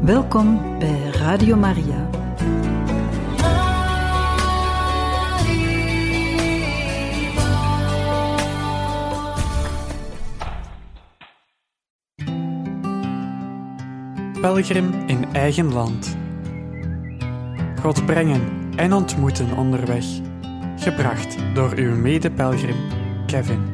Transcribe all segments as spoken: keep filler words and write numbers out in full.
Welkom bij Radio Maria. Pelgrim in eigen land. God brengen en ontmoeten onderweg. Gebracht door uw mede-pelgrim Kevin.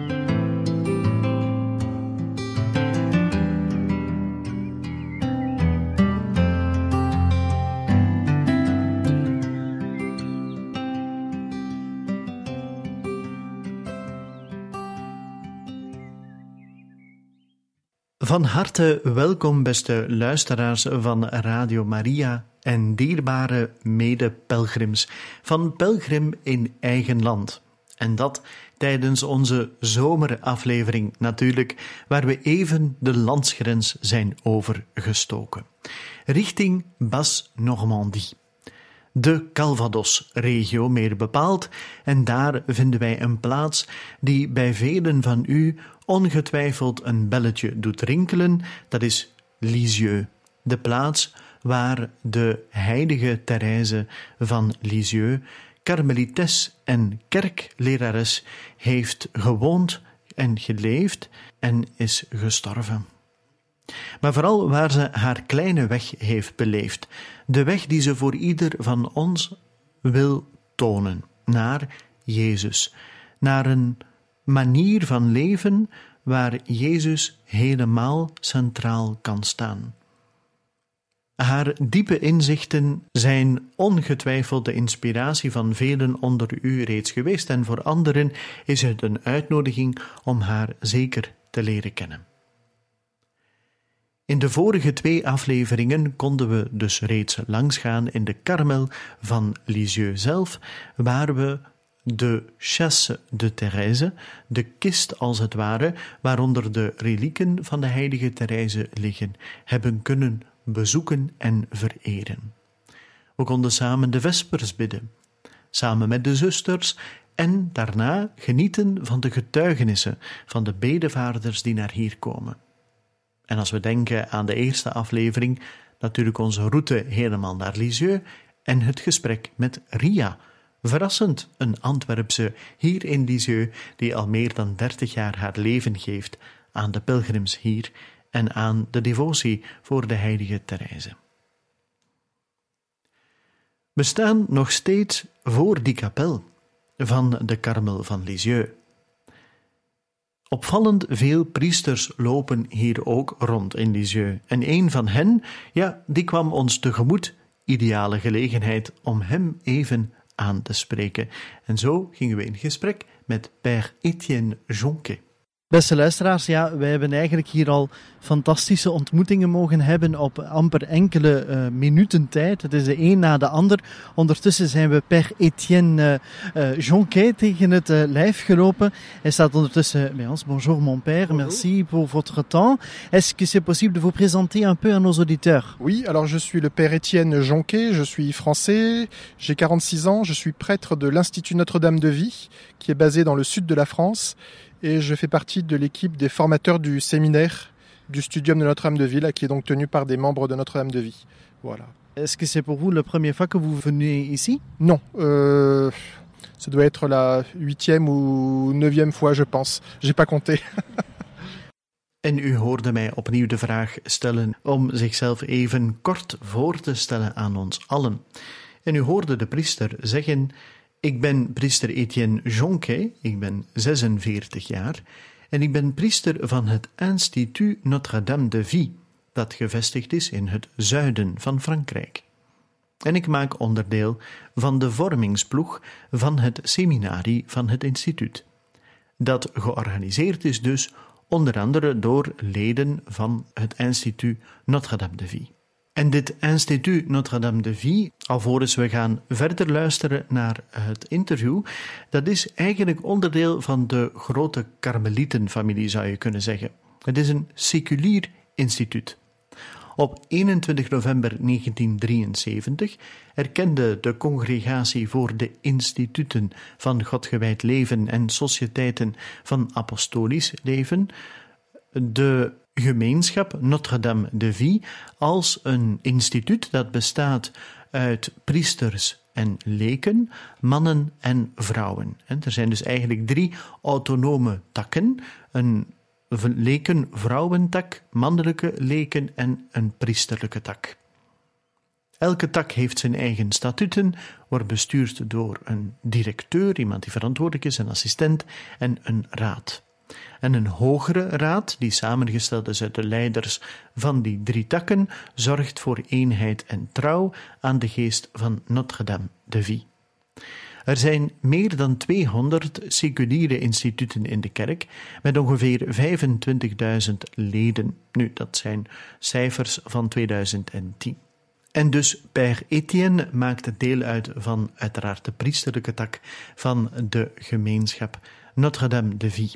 Van harte welkom, beste luisteraars van Radio Maria en dierbare mede-pelgrims van Pelgrim in eigen land. En dat tijdens onze zomeraflevering natuurlijk, waar we even de landsgrens zijn overgestoken. Richting Basse-Normandie. De Calvados-regio meer bepaald, en daar vinden wij een plaats die bij velen van u ongetwijfeld een belletje doet rinkelen, dat is Lisieux, de plaats waar de heilige Therese van Lisieux, karmelites en kerklerares, heeft gewoond en geleefd en is gestorven. Maar vooral waar ze haar kleine weg heeft beleefd, de weg die ze voor ieder van ons wil tonen, naar Jezus, naar een manier van leven waar Jezus helemaal centraal kan staan. Haar diepe inzichten zijn ongetwijfeld de inspiratie van velen onder u reeds geweest en voor anderen is het een uitnodiging om haar zeker te leren kennen. In de vorige twee afleveringen konden we dus reeds langsgaan in de Karmel van Lisieux zelf, waar we de chasse de Thérèse, de kist als het ware, waaronder de relieken van de heilige Therese liggen, hebben kunnen bezoeken en vereren. We konden samen de vespers bidden, samen met de zusters, en daarna genieten van de getuigenissen van de bedevaarders die naar hier komen. En als we denken aan de eerste aflevering, natuurlijk onze route helemaal naar Lisieux en het gesprek met Ria, verrassend een Antwerpse hier in Lisieux die al meer dan dertig jaar haar leven geeft aan de pelgrims hier en aan de devotie voor de heilige Therese. We staan nog steeds voor die kapel van de Karmel van Lisieux. Opvallend veel priesters lopen hier ook rond in Lisieux. En een van hen, ja, die kwam ons tegemoet. Ideale gelegenheid om hem even aan te spreken. En zo gingen we in gesprek met Père Etienne Jonquet. Beste luisteraars, ja, wij hebben eigenlijk hier al fantastische ontmoetingen mogen hebben op amper enkele uh, minuten tijd. Het is de een na de ander. Ondertussen zijn we Père Etienne uh, uh, Jonquet tegen het uh, lijf gelopen. Hij staat ondertussen bij ons. Bonjour mon père, bonjour. Merci pour votre temps. Est-ce que c'est possible de vous présenter un peu à nos auditeurs? Oui, alors je suis le Père Etienne Jonquet, je suis français, j'ai quarante-six ans, je suis prêtre de l'Institut Notre-Dame de Vie, qui est basé dans le sud de la France. Et je fais partie de l'équipe des formateurs du séminaire du Studium de Notre-Dame de Vie, qui est donc tenu par des membres de Notre-Dame de Vie. Voilà. Est-ce que c'est pour vous la première fois que vous venez ici? Non, euh, ça doit être la huitième ou neuvième fois, je pense. J'ai pas compté. En u hoorde mij opnieuw de vraag stellen om zichzelf even kort voor te stellen aan ons allen. En u hoorde de priester zeggen: ik ben priester Etienne Jonquet, ik ben zesenveertig jaar en ik ben priester van het Institut Notre-Dame de Vie, dat gevestigd is in het zuiden van Frankrijk. En ik maak onderdeel van de vormingsploeg van het seminarie van het instituut, dat georganiseerd is dus onder andere door leden van het Institut Notre-Dame de Vie. En dit Institut Notre-Dame de Vie, alvorens we gaan verder luisteren naar het interview, dat is eigenlijk onderdeel van de grote karmelietenfamilie, zou je kunnen zeggen. Het is een seculier instituut. Op eenentwintig november negentien drieënzeventig erkende de Congregatie voor de Instituten van Godgewijd Leven en Sociëteiten van Apostolisch Leven de gemeenschap Notre-Dame de Vie als een instituut dat bestaat uit priesters en leken, mannen en vrouwen. Er zijn dus eigenlijk drie autonome takken, een leken-vrouwentak, mannelijke leken en een priesterlijke tak. Elke tak heeft zijn eigen statuten, wordt bestuurd door een directeur, iemand die verantwoordelijk is, een assistent en een raad. En een hogere raad, die samengesteld is uit de leiders van die drie takken, zorgt voor eenheid en trouw aan de geest van Notre-Dame de Vie. Er zijn meer dan tweehonderd seculiere instituten in de kerk, met ongeveer vijfentwintigduizend leden. Nu, dat zijn cijfers van tweeduizend tien. En dus Père Etienne maakt deel uit van uiteraard de priesterlijke tak van de gemeenschap Notre-Dame de Vie.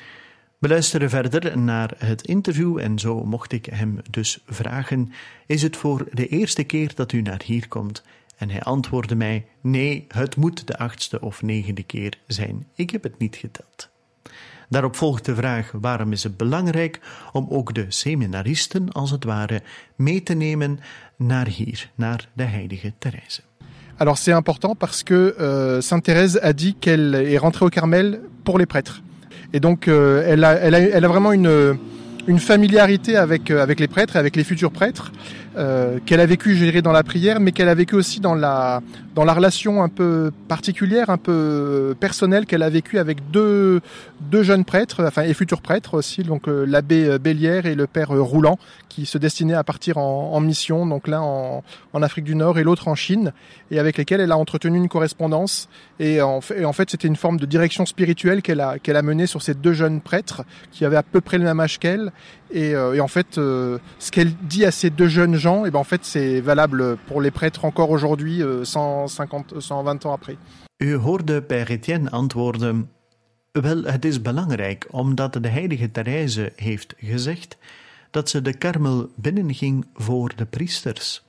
We luisteren verder naar het interview en zo mocht ik hem dus vragen: is het voor de eerste keer dat u naar hier komt? En hij antwoordde mij: nee, het moet de achtste of negende keer zijn. Ik heb het niet geteld. Daarop volgt de vraag: waarom is het belangrijk om ook de seminaristen, als het ware, mee te nemen naar hier, naar de heilige Thérèse? Alors c'est important parce que euh, Sainte Thérèse a dit qu'elle est rentrée au Carmel pour les prêtres. Et donc euh, elle, a, elle, a, elle a vraiment une, une familiarité avec, avec les prêtres et avec les futurs prêtres, euh, qu'elle a vécu, je dirais, dans la prière, mais qu'elle a vécu aussi dans la, dans la relation un peu particulière, un peu personnelle qu'elle a vécue avec deux, deux jeunes prêtres, enfin et futurs prêtres aussi, donc euh, l'abbé Bellière et le père Roulant, qui se destinaient à partir en, en mission, donc l'un en, en Afrique du Nord et l'autre en Chine, et avec lesquels elle a entretenu une correspondance. Et en fait, et en fait c'était une forme de direction spirituelle qu'elle a, qu'elle a menée sur ces deux jeunes prêtres qui avaient à peu près le même âge qu'elle. Et, euh, et en fait, euh, ce qu'elle dit à ces deux jeunes gens, et ben en fait, c'est valable pour les prêtres encore aujourd'hui, euh, cent cinquante, cent vingt ans après. U hoorde Père Etienne antwoorden: wel, het is belangrijk, omdat de heilige Thérèse heeft gezegd dat ze de Karmel binnenging voor de priesters.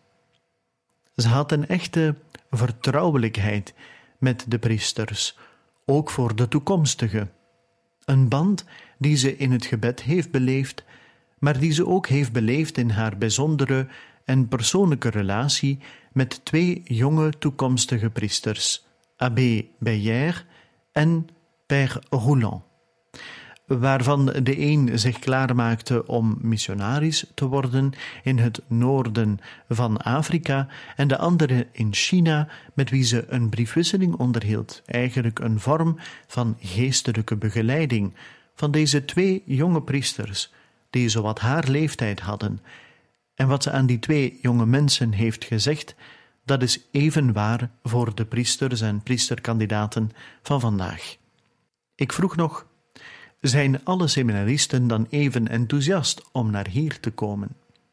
Ze had een echte vertrouwelijkheid met de priesters, ook voor de toekomstige. Een band die ze in het gebed heeft beleefd, maar die ze ook heeft beleefd in haar bijzondere en persoonlijke relatie met twee jonge toekomstige priesters, abbé Bellière en père Roulant, waarvan de een zich klaarmaakte om missionaris te worden in het noorden van Afrika en de andere in China, met wie ze een briefwisseling onderhield, eigenlijk een vorm van geestelijke begeleiding van deze twee jonge priesters, die zowat haar leeftijd hadden. En wat ze aan die twee jonge mensen heeft gezegd, dat is even waar voor de priesters en priesterkandidaten van vandaag. Ik vroeg nog: zijn alle seminaristen dan even enthousiast om naar hier te komen?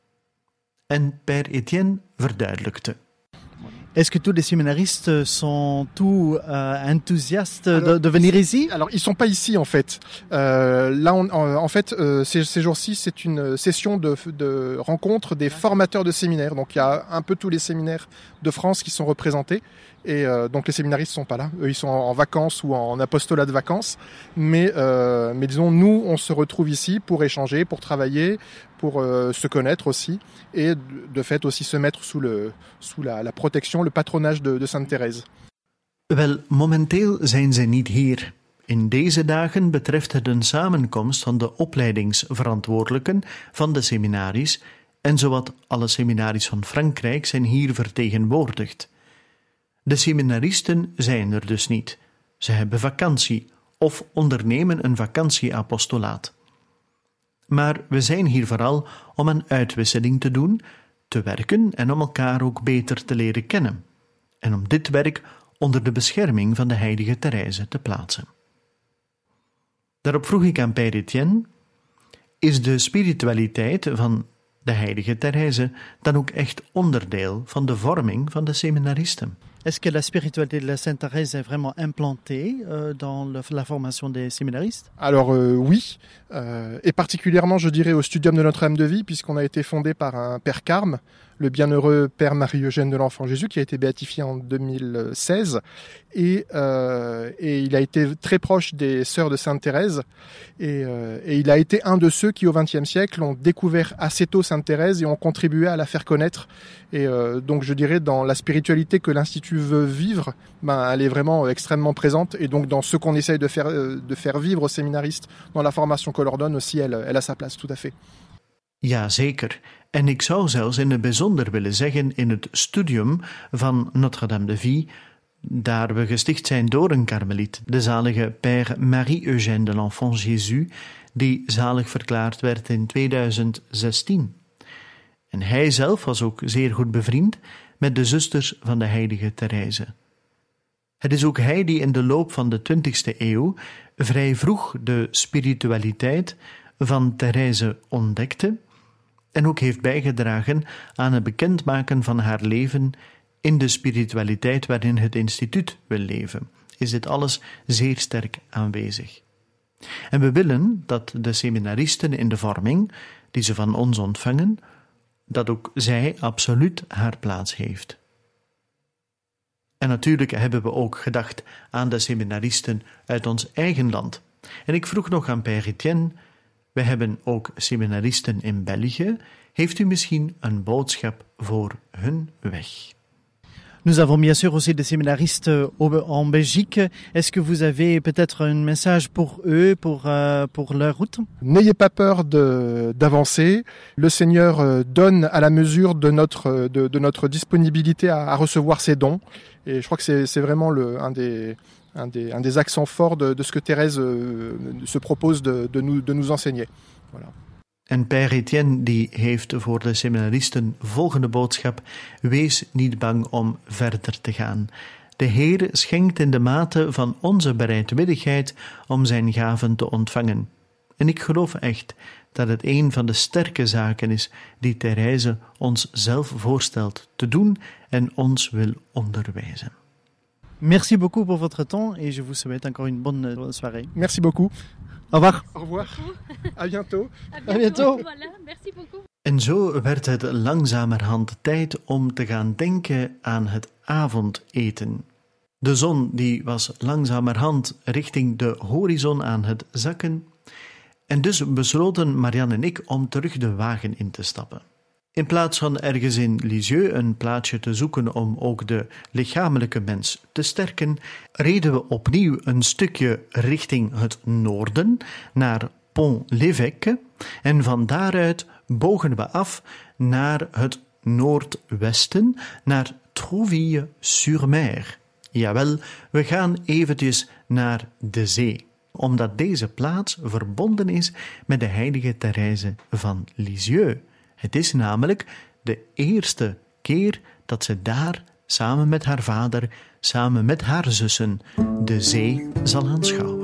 En Père Etienne verduidelijkte: Est-ce que tous les séminaristes sont tous euh, enthousiastes alors, de, de venir ici? Alors, ils sont pas ici en fait. Euh, là, on, en, en fait, euh, ces, ces jours-ci, c'est une session de, de rencontre des formateurs de séminaires. Donc, il y a un peu tous les séminaires de France qui sont représentés. Et euh, donc, les séminaristes sont pas là. Eux, ils sont en, en vacances ou en apostolat de vacances. Mais, euh, mais disons, nous, on se retrouve ici pour échanger, pour travailler, pour euh, se connaître aussi, et de fait aussi se mettre sous, le, sous la, la protection, le patronage de, de Sainte Thérèse. Wel, momenteel zijn ze niet hier. In deze dagen betreft het een samenkomst van de opleidingsverantwoordelijken van de seminaries, en zowat alle seminaries van Frankrijk zijn hier vertegenwoordigd. De seminaristen zijn er dus niet. Ze hebben vakantie of ondernemen een vakantieapostolaat. Maar we zijn hier vooral om een uitwisseling te doen, te werken en om elkaar ook beter te leren kennen. En om dit werk onder de bescherming van de heilige Thérèse te plaatsen. Daarop vroeg ik aan Père Etienne: is de spiritualiteit van de heilige Thérèse dan ook echt onderdeel van de vorming van de seminaristen? Est-ce que la spiritualité de la Sainte Thérèse est vraiment implantée euh, dans le, la formation des séminaristes? Alors euh, oui, euh, et particulièrement je dirais au Studium de Notre-Dame de Vie, puisqu'on a été fondé par un père Carme, le bienheureux Père Marie-Eugène de l'Enfant Jésus, qui a été béatifié en deux mille seize. Et, euh, et il a été très proche des sœurs de Sainte Thérèse. Et, euh, et il a été un de ceux qui, au vingtième siècle, ont découvert assez tôt Sainte Thérèse et ont contribué à la faire connaître. Et euh, donc, je dirais, dans la spiritualité que l'Institut veut vivre, ben, elle est vraiment extrêmement présente. Et donc, dans ce qu'on essaye de faire, de faire vivre aux séminaristes, dans la formation qu'on leur donne aussi, elle, elle a sa place, tout à fait. Ja, zeker. En ik zou zelfs in het bijzonder willen zeggen in het studium van Notre-Dame de Vie, daar we gesticht zijn door een karmeliet, de zalige Père Marie-Eugène de l'Enfant Jésus, die zalig verklaard werd in tweeduizend zestien. En hij zelf was ook zeer goed bevriend met de zusters van de heilige Therese. Het is ook hij die in de loop van de twintigste eeuw vrij vroeg de spiritualiteit van Therese ontdekte en ook heeft bijgedragen aan het bekendmaken van haar leven in de spiritualiteit waarin het instituut wil leven. Is dit alles zeer sterk aanwezig. En we willen dat de seminaristen in de vorming, die ze van ons ontvangen, dat ook zij absoluut haar plaats heeft. En natuurlijk hebben we ook gedacht aan de seminaristen uit ons eigen land. En ik vroeg nog aan Père Etienne, we hebben ook seminaristen in België. Heeft u misschien een boodschap voor hun weg? Nous avons bien sûr aussi des séminaristes en Belgique. Est-ce que vous avez peut-être un message pour eux, pour, euh, pour leur route? N'ayez pas peur de, d'avancer. Le Seigneur donne à la mesure de notre, de, de notre disponibilité à, à recevoir ses dons. Et je crois que c'est, c'est vraiment le, un, des, un, des, un des accents forts de, de ce que Thérèse euh, se propose de, de, nous, de nous enseigner. Voilà. En Père Etienne die heeft voor de seminaristen volgende boodschap: wees niet bang om verder te gaan. De Heer schenkt in de mate van onze bereidwilligheid om zijn gaven te ontvangen. En ik geloof echt dat het een van de sterke zaken is die Therese ons zelf voorstelt te doen en ons wil onderwijzen. Merci beaucoup pour votre temps et je vous souhaite encore une bonne soirée. Merci beaucoup. Au revoir. Au revoir. À bientôt. À bientôt. Voilà, merci beaucoup. En zo werd het langzamerhand tijd om te gaan denken aan het avondeten. De zon die was langzamerhand richting de horizon aan het zakken en dus besloten Marianne en ik om terug de wagen in te stappen. In plaats van ergens in Lisieux een plaatsje te zoeken om ook de lichamelijke mens te sterken, reden we opnieuw een stukje richting het noorden, naar Pont-l'Évêque, en van daaruit bogen we af naar het noordwesten, naar Trouville-sur-Mer. Jawel, we gaan eventjes naar de zee, omdat deze plaats verbonden is met de heilige Therese van Lisieux. Het is namelijk de eerste keer dat ze daar samen met haar vader, samen met haar zussen, de zee zal aanschouwen.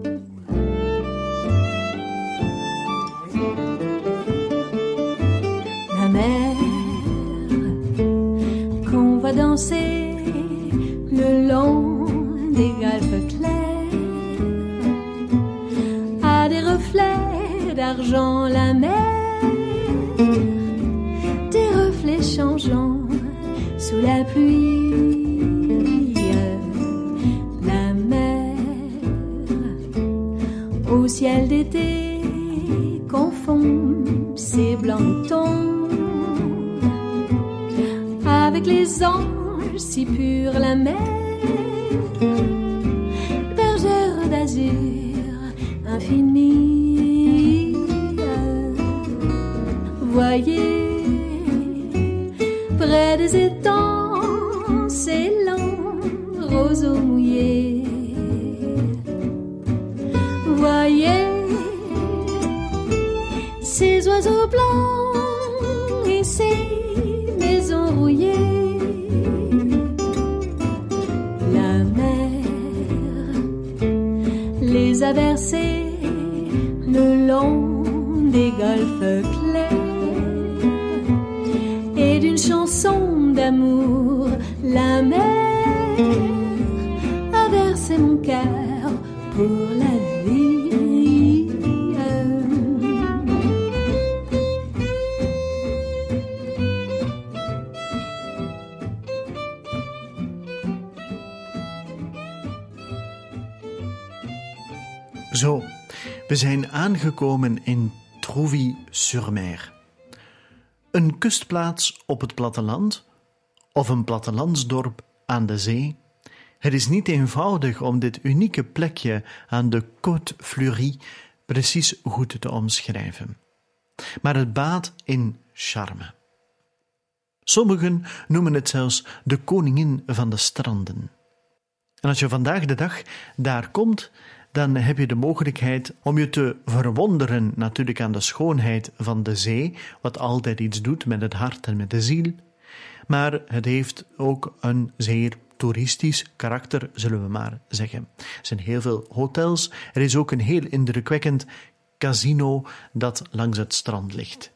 La mer qu'on va danser le long des galets clairs a des reflets d'argent, la mer, des reflets changeants sous la pluie. La mer au ciel d'été confond ses blancs tons avec les anges si purs. La mer, bergère d'azur infini. Voyez, près des étangs, ces lents roseaux mouillés. Voyez, ces oiseaux blancs et ces maisons rouillées. La mer les a versés le long des golfes clairs. Et d'une chanson d'amour, la mer a versé mon cœur pour la vie. We zijn aangekomen in Trouville-sur-Mer. Een kustplaats op het platteland of een plattelandsdorp aan de zee. Het is niet eenvoudig om dit unieke plekje aan de Côte Fleurie precies goed te omschrijven. Maar het baat in charme. Sommigen noemen het zelfs de koningin van de stranden. En als je vandaag de dag daar komt, dan heb je de mogelijkheid om je te verwonderen natuurlijk aan de schoonheid van de zee, wat altijd iets doet met het hart en met de ziel. Maar het heeft ook een zeer toeristisch karakter, zullen we maar zeggen. Er zijn heel veel hotels. Er is ook een heel indrukwekkend casino dat langs het strand ligt.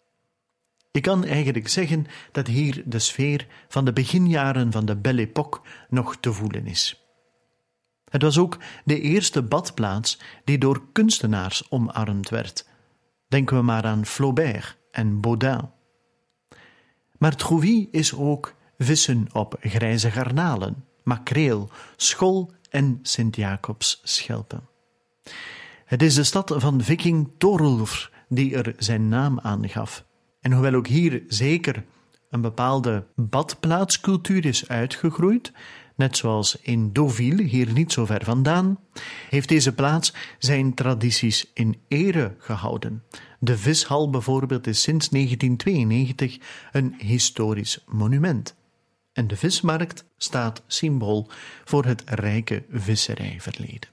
Je kan eigenlijk zeggen dat hier de sfeer van de beginjaren van de Belle Époque nog te voelen is. Het was ook de eerste badplaats die door kunstenaars omarmd werd. Denken we maar aan Flaubert en Baudin. Maar Trouville is ook vissen op grijze garnalen, makreel, schol en Sint-Jacobs-schelpen. Het is de stad van viking Thorulf die er zijn naam aan gaf. En hoewel ook hier zeker een bepaalde badplaatscultuur is uitgegroeid, net zoals in Deauville, hier niet zo ver vandaan, heeft deze plaats zijn tradities in ere gehouden. De vishal bijvoorbeeld is sinds negentien tweeënnegentig een historisch monument. En de vismarkt staat symbool voor het rijke visserijverleden.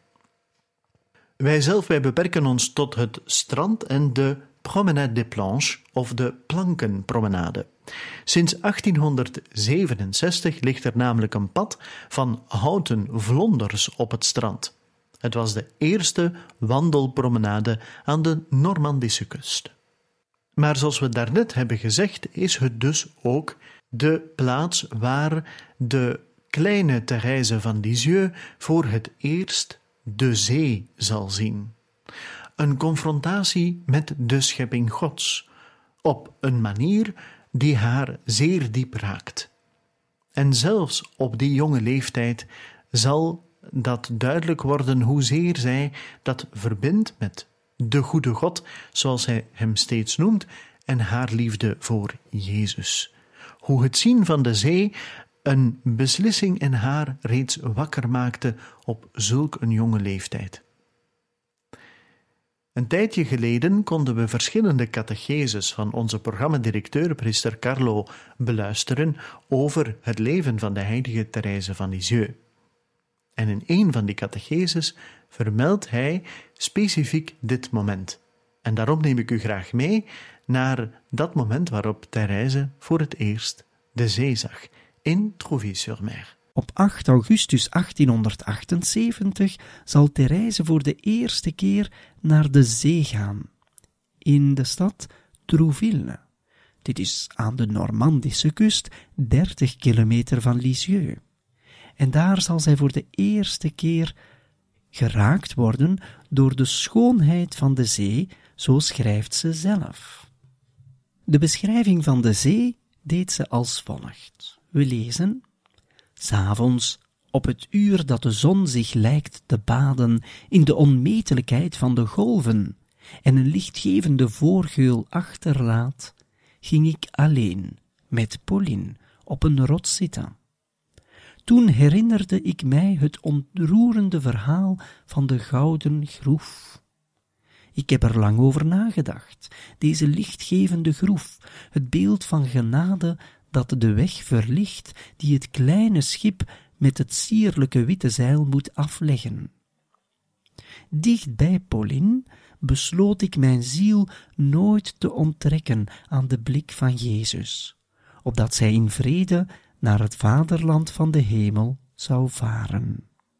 Wij zelf, wij beperken ons tot het strand en de Promenade des Planches of de Plankenpromenade. Sinds achttienhonderdzevenenzestig ligt er namelijk een pad van houten vlonders op het strand. Het was de eerste wandelpromenade aan de Normandische kust. Maar zoals we daarnet hebben gezegd, is het dus ook de plaats waar de kleine Thérèse van Lisieux voor het eerst de zee zal zien. Een confrontatie met de schepping Gods, op een manier die haar zeer diep raakt. En zelfs op die jonge leeftijd zal dat duidelijk worden hoezeer zij dat verbindt met de goede God, zoals hij hem steeds noemt, en haar liefde voor Jezus. Hoe het zien van de zee een beslissing in haar reeds wakker maakte op zulk een jonge leeftijd. Een tijdje geleden konden we verschillende catecheses van onze programmadirecteur, priester Carlo, beluisteren over het leven van de heilige Thérèse van Lisieux. En in een van die catecheses vermeldt hij specifiek dit moment. En daarom neem ik u graag mee naar dat moment waarop Thérèse voor het eerst de zee zag, in Trouville-sur-Mer. Op acht augustus achttienhonderdachtenzeventig zal Thérèse voor de eerste keer naar de zee gaan, in de stad Trouville. Dit is aan de Normandische kust, dertig kilometer van Lisieux. En daar zal zij voor de eerste keer geraakt worden door de schoonheid van de zee, zo schrijft ze zelf. De beschrijving van de zee deed ze als volgt. We lezen: 'S avonds, op het uur dat de zon zich lijkt te baden in de onmetelijkheid van de golven en een lichtgevende voorgeul achterlaat, ging ik alleen met Pauline op een rots zitten. Toen herinnerde ik mij het ontroerende verhaal van de gouden groef. Ik heb er lang over nagedacht, deze lichtgevende groef, het beeld van genade dat de weg verlicht die het kleine schip met het sierlijke witte zeil moet afleggen. Dicht bij Pauline besloot ik mijn ziel nooit te onttrekken aan de blik van Jezus, opdat zij in vrede naar het vaderland van de hemel zou varen.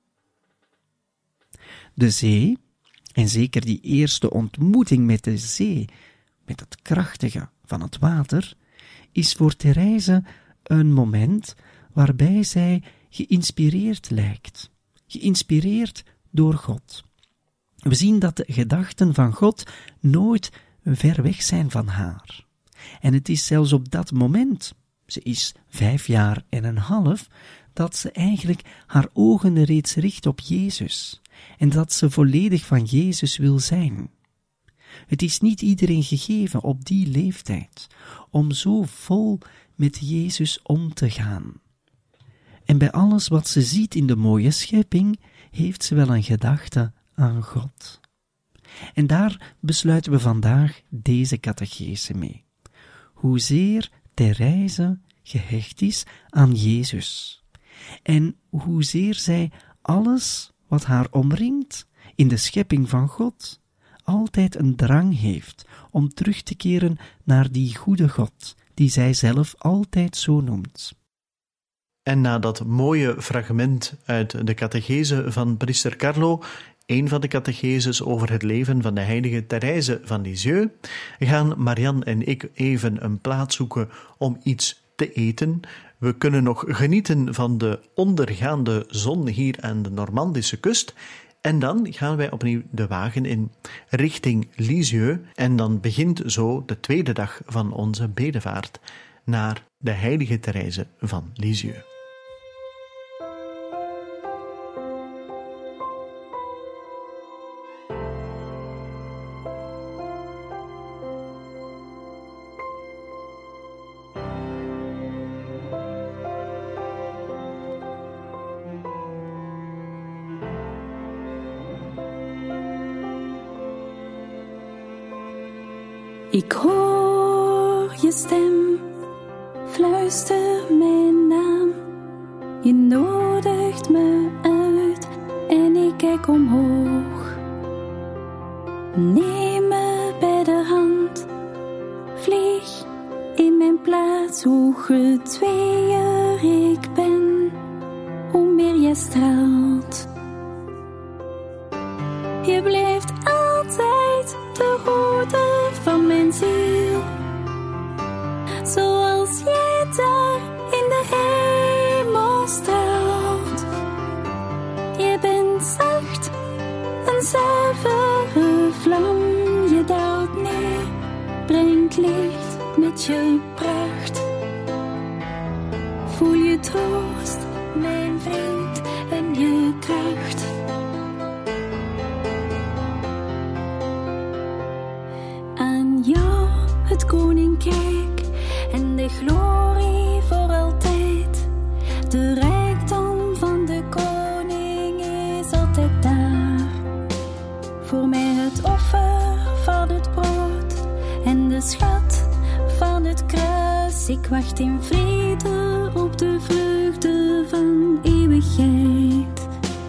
De zee, en zeker die eerste ontmoeting met de zee, met het krachtige van het water, is voor Thérèse een moment waarbij zij geïnspireerd lijkt, geïnspireerd door God. We zien dat de gedachten van God nooit ver weg zijn van haar. En het is zelfs op dat moment, ze is vijf jaar en een half, dat ze eigenlijk haar ogen reeds richt op Jezus en dat ze volledig van Jezus wil zijn. Het is niet iedereen gegeven op die leeftijd om zo vol met Jezus om te gaan. En bij alles wat ze ziet in de mooie schepping, heeft ze wel een gedachte aan God. En daar besluiten we vandaag deze catechese mee. Hoezeer Therese gehecht is aan Jezus. En hoezeer zij alles wat haar omringt in de schepping van God altijd een drang heeft om terug te keren naar die goede God, die zij zelf altijd zo noemt. En na dat mooie fragment uit de catechese van priester Carlo, een van de catecheses over het leven van de heilige Therese van Lisieux, gaan Marianne en ik even een plaats zoeken om iets te eten. We kunnen nog genieten van de ondergaande zon hier aan de Normandische kust. En dan gaan wij opnieuw de wagen in richting Lisieux. En dan begint zo de tweede dag van onze bedevaart naar de heilige Therese van Lisieux. Ik hoor je stem, fluister mijn naam. Je nodigt me uit en ik kijk omhoog. Neem me bij de hand, vlieg in mijn plaats. Hoe getweeër ik ben, hoe meer jij straalt. Je blijft altijd de goede van mijn ziel. Zoals jij daar in de hemel straalt. Je bent zacht, een zuivere vlam. Je daalt neer, brengt licht met je pracht. Voel je troost, mijn vriend, en je kracht. Het koninkrijk en de glorie voor altijd. De rijkdom van de koning is altijd daar. Voor mij het offer van het brood en de schat van het kruis. Ik wacht in vrede op de vreugde van eeuwigheid.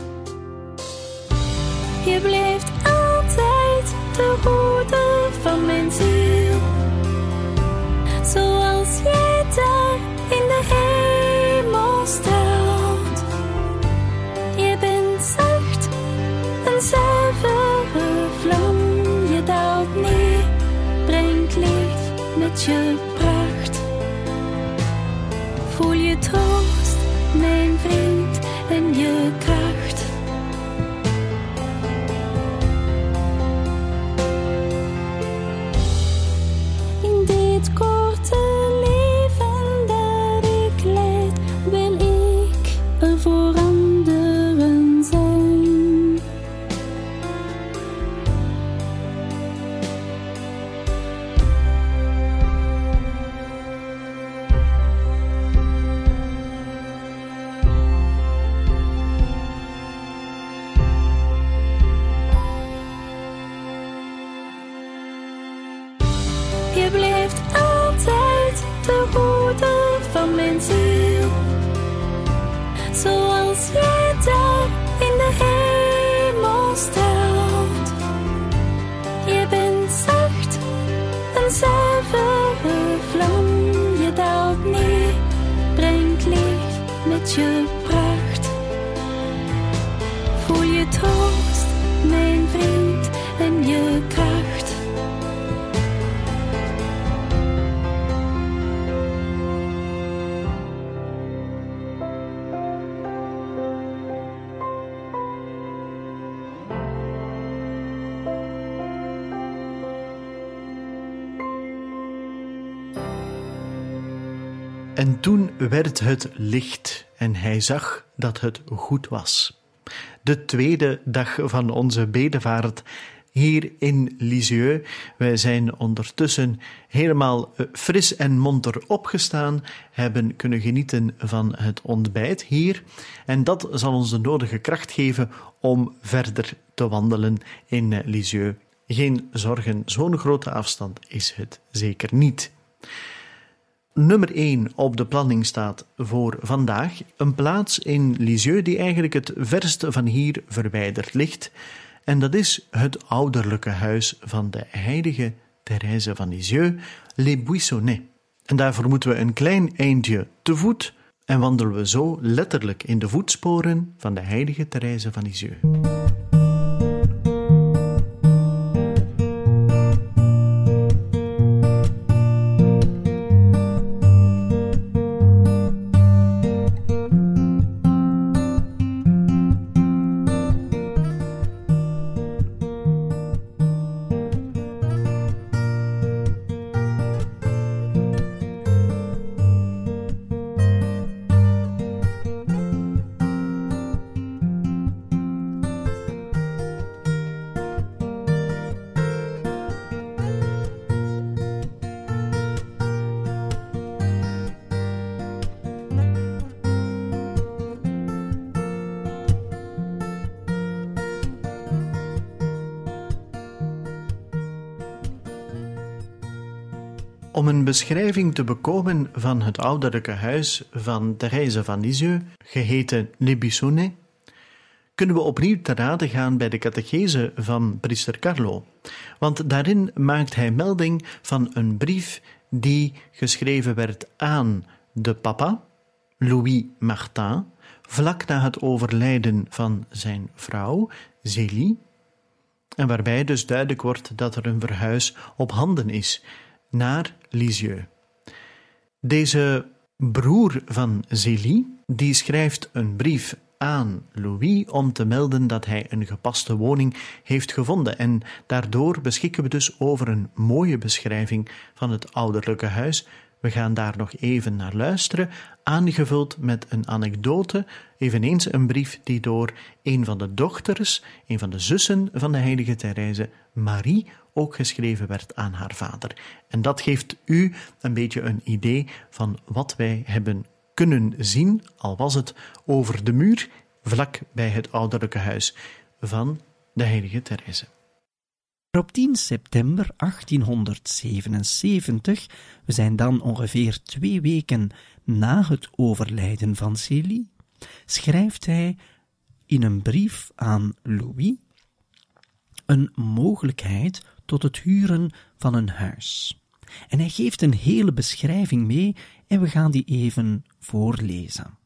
Je blijft altijd de goede van mijn ziel. Zoals jij daar in de hemel straalt. Je bent zacht, een zuivere vlam. Je daalt neer, brengt licht met je pracht. Voel je troost, mijn vriend, en je kracht. In dit korte leven dat ik leid, wil ik er voor anderen zijn. Je blijft altijd de goede van mijn ziel. Zoals jij daar in de hemel straalt. Je bent zacht, een zuivere vlam. Je daalt neer, brengt licht met je pracht. Voel je troost, mijn vriend, en je kracht. En toen werd het licht en hij zag dat het goed was. De tweede dag van onze bedevaart hier in Lisieux. Wij zijn ondertussen helemaal fris en monter opgestaan, hebben kunnen genieten van het ontbijt hier. En dat zal ons de nodige kracht geven om verder te wandelen in Lisieux. Geen zorgen, zo'n grote afstand is het zeker niet. Nummer één op de planning staat voor vandaag een plaats in Lisieux die eigenlijk het verst van hier verwijderd ligt. En dat is het ouderlijke huis van de heilige Thérèse van Lisieux, Les Buissonnets. En daarvoor moeten we een klein eindje te voet en wandelen we zo letterlijk in de voetsporen van de heilige Thérèse van Lisieux. Om een beschrijving te bekomen van het ouderlijke huis van Thérèse van Lisieux, geheten Les Buissonnets, kunnen we opnieuw te raden gaan bij de catechese van priester Carlo. Want daarin maakt hij melding van een brief die geschreven werd aan de papa, Louis Martin, vlak na het overlijden van zijn vrouw, Zélie, en waarbij dus duidelijk wordt dat er een verhuis op handen is naar Lisieux. Deze broer van Zélie, die schrijft een brief aan Louis om te melden dat hij een gepaste woning heeft gevonden. En daardoor beschikken we dus over een mooie beschrijving van het ouderlijke huis. We gaan daar nog even naar luisteren, aangevuld met een anekdote, eveneens een brief die door een van de dochters, een van de zussen van de heilige Thérèse, Marie, ook geschreven werd aan haar vader. En dat geeft u een beetje een idee van wat wij hebben kunnen zien, al was het over de muur, vlak bij het ouderlijke huis van de heilige Thérèse. Op tien september achttienhonderdzevenenzeventig, we zijn dan ongeveer twee weken na het overlijden van Zélie, schrijft hij in een brief aan Louis een mogelijkheid tot het huren van een huis. En hij geeft een hele beschrijving mee en we gaan die even voorlezen.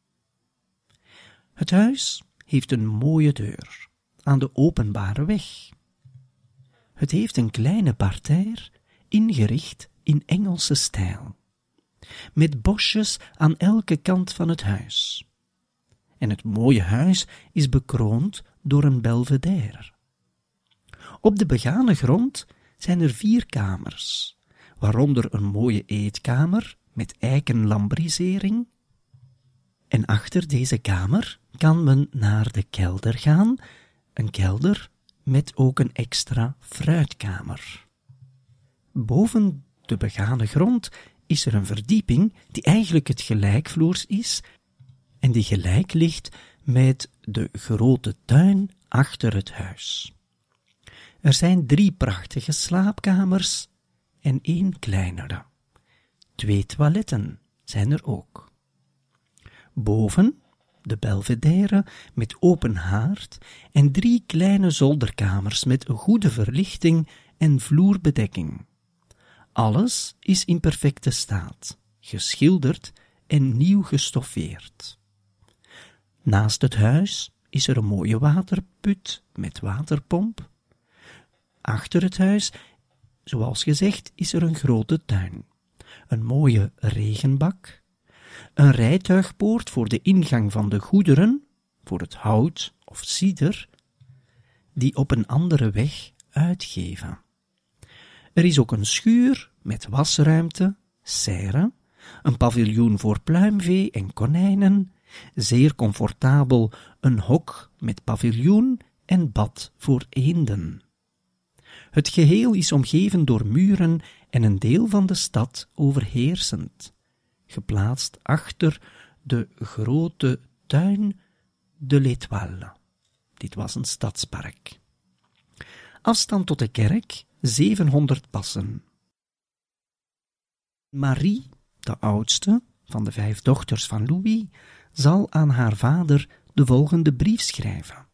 Het huis heeft een mooie deur aan de openbare weg. Het heeft een kleine parterre, ingericht in Engelse stijl, met bosjes aan elke kant van het huis. En het mooie huis is bekroond door een belvédère. Op de begane grond zijn er vier kamers, waaronder een mooie eetkamer met eiken lambrisering. En achter deze kamer kan men naar de kelder gaan, een kelder met ook een extra fruitkamer. Boven de begane grond is er een verdieping die eigenlijk het gelijkvloers is en die gelijk ligt met de grote tuin achter het huis. Er zijn drie prachtige slaapkamers en één kleinere. Twee toiletten zijn er ook. Boven de belvédère met open haard en drie kleine zolderkamers met goede verlichting en vloerbedekking. Alles is in perfecte staat, geschilderd en nieuw gestoffeerd. Naast het huis is er een mooie waterput met waterpomp. Achter het huis, zoals gezegd, is er een grote tuin, een mooie regenbak, een rijtuigpoort voor de ingang van de goederen, voor het hout of cider, die op een andere weg uitgeven. Er is ook een schuur met wasruimte, serre, een paviljoen voor pluimvee en konijnen Zeer comfortabel een hok met paviljoen en bad voor eenden. Het geheel is omgeven door muren en een deel van de stad overheersend, geplaatst achter de grote tuin de l'Étoile. Dit was een stadspark. Afstand tot de kerk, zevenhonderd passen. Marie, de oudste van de vijf dochters van Louis, zal aan haar vader de volgende brief schrijven.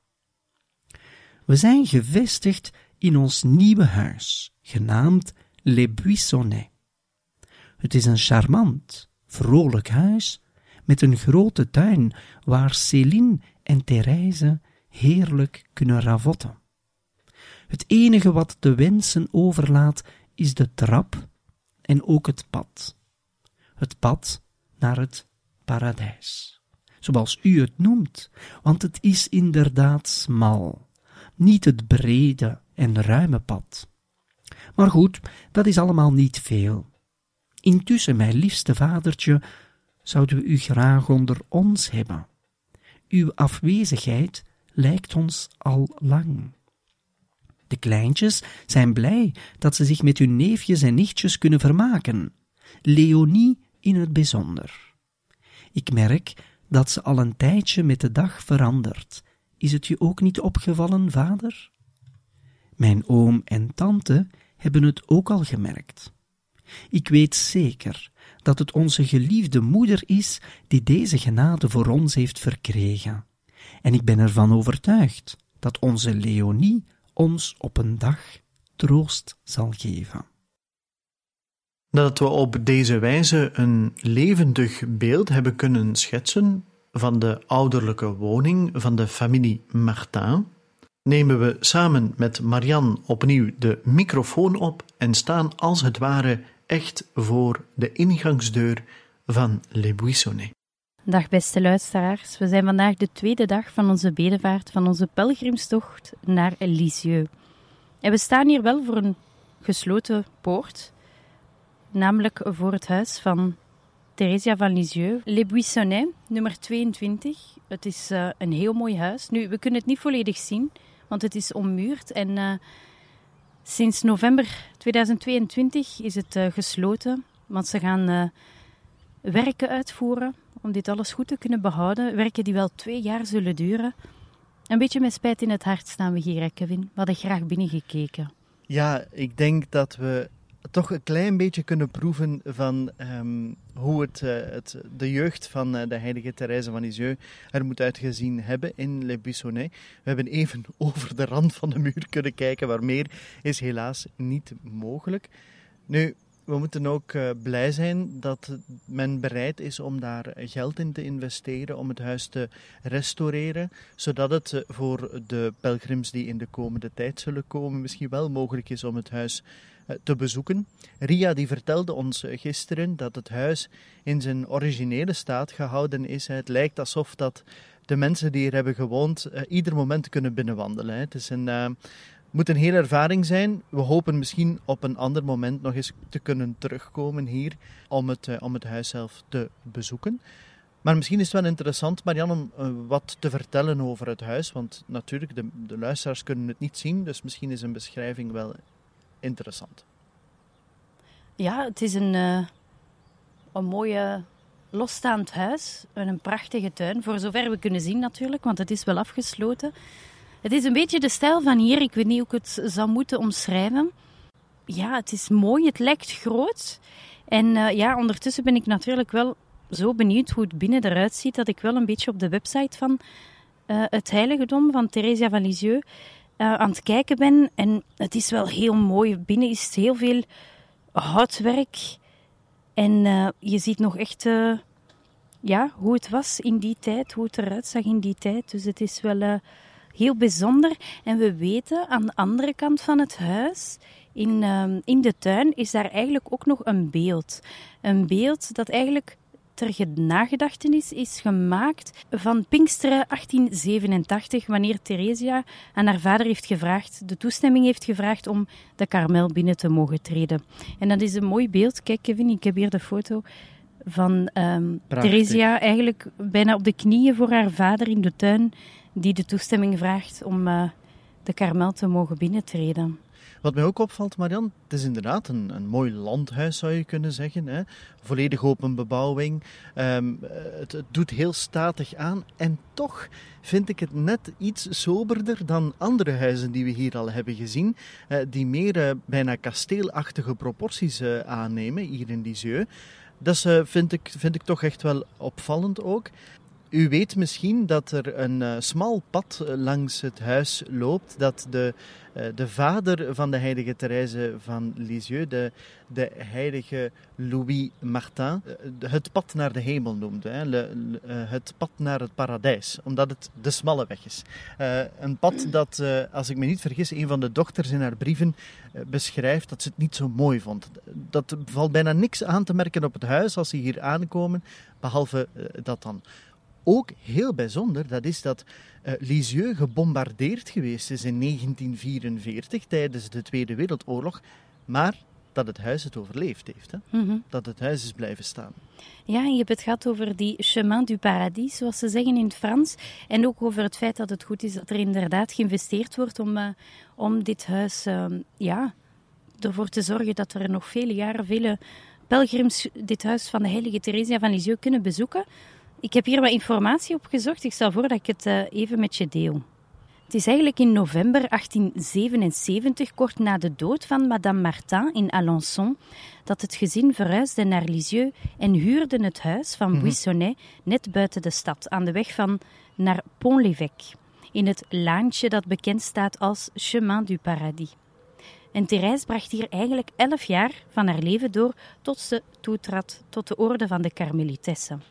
We zijn gevestigd in ons nieuwe huis, genaamd Les Buissonnets. Het is een charmant, vrolijk huis met een grote tuin waar Céline en Thérèse heerlijk kunnen ravotten. Het enige wat te wensen overlaat is de trap en ook het pad. Het pad naar het paradijs, zoals u het noemt, want het is inderdaad smal, niet het brede en ruime pad. Maar goed, dat is allemaal niet veel. Intussen, mijn liefste vadertje, zouden we u graag onder ons hebben. Uw afwezigheid lijkt ons al lang. De kleintjes zijn blij dat ze zich met hun neefjes en nichtjes kunnen vermaken, Leonie in het bijzonder. Ik merk dat ze al een tijdje met de dag verandert. Is het je ook niet opgevallen, vader? Mijn oom en tante hebben het ook al gemerkt. Ik weet zeker dat het onze geliefde moeder is die deze genade voor ons heeft verkregen. En ik ben ervan overtuigd dat onze Leonie ons op een dag troost zal geven. Dat we op deze wijze een levendig beeld hebben kunnen schetsen van de ouderlijke woning van de familie Martin, nemen we samen met Marianne opnieuw de microfoon op en staan als het ware echt voor de ingangsdeur van Les Buissonnets. Dag beste luisteraars, we zijn vandaag de tweede dag van onze bedevaart van onze pelgrimstocht naar Lisieux. En we staan hier wel voor een gesloten poort, namelijk voor het huis van Theresia van Lisieux, Les Buissonnets, nummer tweeëntwintig. Het is uh, een heel mooi huis. Nu, we kunnen het niet volledig zien, want het is ommuurd en uh, sinds november tweeduizend tweeëntwintig is het uh, gesloten, want ze gaan uh, werken uitvoeren om dit alles goed te kunnen behouden. Werken die wel twee jaar zullen duren. Een beetje met spijt in het hart staan we hier, Kevin. We hadden graag binnengekeken. Ja, ik denk dat we toch een klein beetje kunnen proeven van um, hoe het, uh, het, de jeugd van uh, de heilige Thérèse van Lisieux er moet uitgezien hebben in Les Buissonnets. We hebben even over de rand van de muur kunnen kijken, maar meer is helaas niet mogelijk. Nu, we moeten ook uh, blij zijn dat men bereid is om daar geld in te investeren, om het huis te restaureren, zodat het uh, voor de pelgrims die in de komende tijd zullen komen misschien wel mogelijk is om het huis uh, te bezoeken. Ria die vertelde ons uh, gisteren dat het huis in zijn originele staat gehouden is. Het lijkt alsof dat de mensen die hier hebben gewoond uh, ieder moment kunnen binnenwandelen. Hè. Het is een... Uh, moet een hele ervaring zijn. We hopen misschien op een ander moment nog eens te kunnen terugkomen hier om het, uh, om het huis zelf te bezoeken. Maar misschien is het wel interessant, Marianne, om uh, wat te vertellen over het huis. Want natuurlijk, de, de luisteraars kunnen het niet zien, dus misschien is een beschrijving wel interessant. Ja, het is een, uh, een mooie losstaand huis. Een prachtige tuin, voor zover we kunnen zien natuurlijk, want het is wel afgesloten. Het is een beetje de stijl van hier. Ik weet niet hoe ik het zou moeten omschrijven. Ja, het is mooi. Het lijkt groot. En uh, ja, ondertussen ben ik natuurlijk wel zo benieuwd hoe het binnen eruit ziet, dat ik wel een beetje op de website van uh, het heiligdom van Theresia van Lisieux uh, aan het kijken ben. En het is wel heel mooi. Binnen is heel veel houtwerk. En uh, je ziet nog echt uh, ja, hoe het was in die tijd, hoe het eruit zag in die tijd. Dus het is wel... Uh, heel bijzonder. En we weten, aan de andere kant van het huis, in, uh, in de tuin, is daar eigenlijk ook nog een beeld. Een beeld dat eigenlijk ter nagedachtenis is gemaakt van Pinksteren achttien zevenentachtig, wanneer Theresia aan haar vader heeft gevraagd, de toestemming heeft gevraagd om de Karmel binnen te mogen treden. En dat is een mooi beeld. Kijk, Kevin, ik heb hier de foto. van um, Theresia eigenlijk bijna op de knieën voor haar vader in de tuin, die de toestemming vraagt om uh, de Karmel te mogen binnentreden. Wat mij ook opvalt, Marianne, het is inderdaad een, een mooi landhuis, zou je kunnen zeggen. Hè? Volledig open bebouwing. Um, het, het doet heel statig aan. En toch vind ik het net iets soberder dan andere huizen die we hier al hebben gezien. Uh, die meer uh, bijna kasteelachtige proporties uh, aannemen, hier in Lisieux. Dat uh, vind, ik, vind ik toch echt wel opvallend ook. U weet misschien dat er een uh, smal pad langs het huis loopt, dat de, uh, de vader van de heilige Therese van Lisieux, de, de heilige Louis Martin, uh, het pad naar de hemel noemde. Hè, le, le, uh, het pad naar het paradijs, omdat het de smalle weg is. Uh, een pad dat, uh, als ik me niet vergis, een van de dochters in haar brieven uh, beschrijft dat ze het niet zo mooi vond. Dat valt bijna niks aan te merken op het huis als ze hier aankomen, behalve uh, dat dan. Ook heel bijzonder, dat is dat uh, Lisieux gebombardeerd geweest is in negentien vierenveertig tijdens de Tweede Wereldoorlog, maar dat het huis het overleefd heeft. Hè? Mm-hmm. Dat het huis is blijven staan. Ja, en je hebt het gehad over die chemin du paradis, zoals ze zeggen in het Frans. En ook over het feit dat het goed is dat er inderdaad geïnvesteerd wordt om, uh, om dit huis uh, ja, ervoor te zorgen dat er nog vele jaren, vele pelgrims dit huis van de heilige Theresia van Lisieux kunnen bezoeken. Ik heb hier wat informatie opgezocht. Ik stel voor dat ik het uh, even met je deel. Het is eigenlijk in november achttien zevenenzeventig, kort na de dood van Madame Martin in Alençon, dat het gezin verhuisde naar Lisieux en huurde het huis van mm-hmm. Buissonnet net buiten de stad, aan de weg van naar Pont-l'Évêque, in het laantje dat bekend staat als Chemin du Paradis. En Thérèse bracht hier eigenlijk elf jaar van haar leven door tot ze toetrad tot de orde van de Karmelitessen.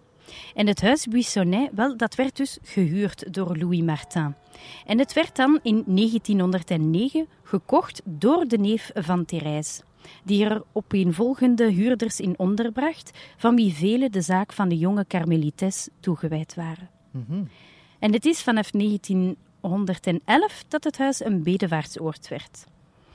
En het huis Buissonnet, wel, dat werd dus gehuurd door Louis Martin. En het werd dan in negentienhonderdnegen gekocht door de neef van Thérèse, die er opeenvolgende huurders in onderbracht, van wie velen de zaak van de jonge Karmelites toegewijd waren. Mm-hmm. En het is vanaf negentienhonderdelf dat het huis een bedevaartsoord werd.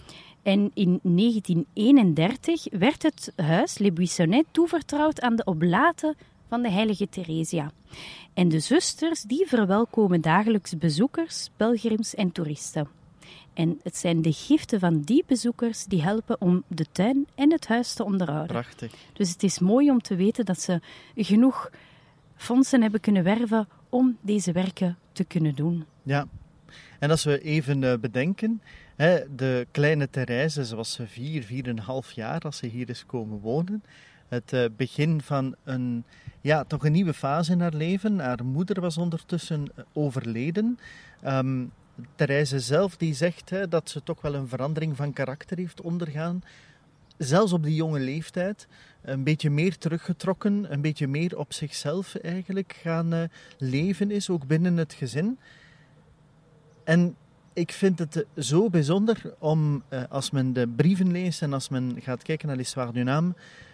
En in negentien eenendertig werd het huis Les Buissonnets toevertrouwd aan de oblaten van de heilige Theresia. En de zusters die verwelkomen dagelijks bezoekers, pelgrims en toeristen. En het zijn de giften van die bezoekers die helpen om de tuin en het huis te onderhouden. Prachtig. Dus het is mooi om te weten dat ze genoeg fondsen hebben kunnen werven om deze werken te kunnen doen. Ja, en als we even uh, bedenken, hè, de kleine Therese, ze was vier, vier en een half jaar als ze hier is komen wonen. Het uh, begin van een, ja, toch een nieuwe fase in haar leven. Haar moeder was ondertussen overleden. Um, Therese zelf die zegt hè, dat ze toch wel een verandering van karakter heeft ondergaan. Zelfs op die jonge leeftijd. Een beetje meer teruggetrokken, een beetje meer op zichzelf eigenlijk gaan uh, leven is, ook binnen het gezin. En ik vind het zo bijzonder om, uh, als men de brieven leest en als men gaat kijken naar l'Histoire du Naam,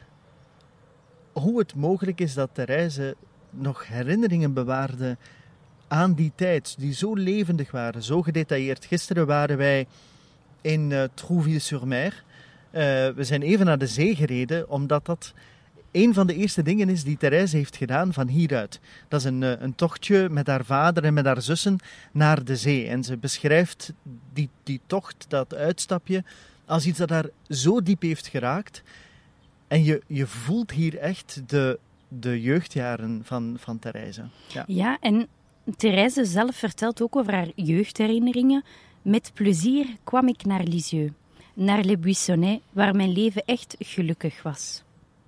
hoe het mogelijk is dat Therese nog herinneringen bewaarde aan die tijd, die zo levendig waren, zo gedetailleerd. Gisteren waren wij in uh, Trouville-sur-Mer. Uh, we zijn even naar de zee gereden, omdat dat een van de eerste dingen is die Therese heeft gedaan van hieruit. Dat is een, uh, een tochtje met haar vader en met haar zussen naar de zee. En ze beschrijft die, die tocht, dat uitstapje, als iets dat haar zo diep heeft geraakt. En je, je voelt hier echt de, de jeugdjaren van, van Therese. Ja. ja, en Therese zelf vertelt ook over haar jeugdherinneringen. Met plezier kwam ik naar Lisieux, naar Les Buissonnets, waar mijn leven echt gelukkig was.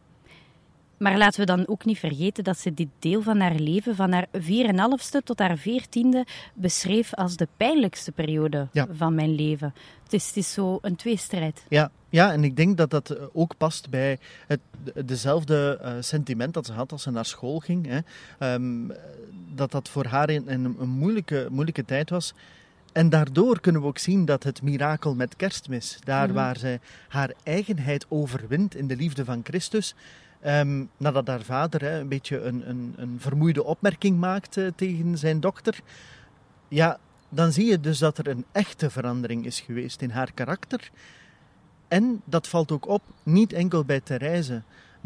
Maar laten we dan ook niet vergeten dat ze dit deel van haar leven, van haar vier en halfste tot haar veertiende, beschreef als de pijnlijkste periode ja. van mijn leven. Het is, het is zo een tweestrijd. Ja, ja, en ik denk dat dat ook past bij het, dezelfde uh, sentiment dat ze had als ze naar school ging. Hè. Um, dat dat voor haar een, een, een moeilijke, moeilijke tijd was. En daardoor kunnen we ook zien dat het mirakel met Kerstmis, daar mm-hmm. waar zij haar eigenheid overwint in de liefde van Christus, Um, nadat haar vader hè, een beetje een, een, een vermoeide opmerking maakte tegen zijn dochter, ja, dan zie je dus dat er een echte verandering is geweest in haar karakter. En dat valt ook op, niet enkel bij Therese,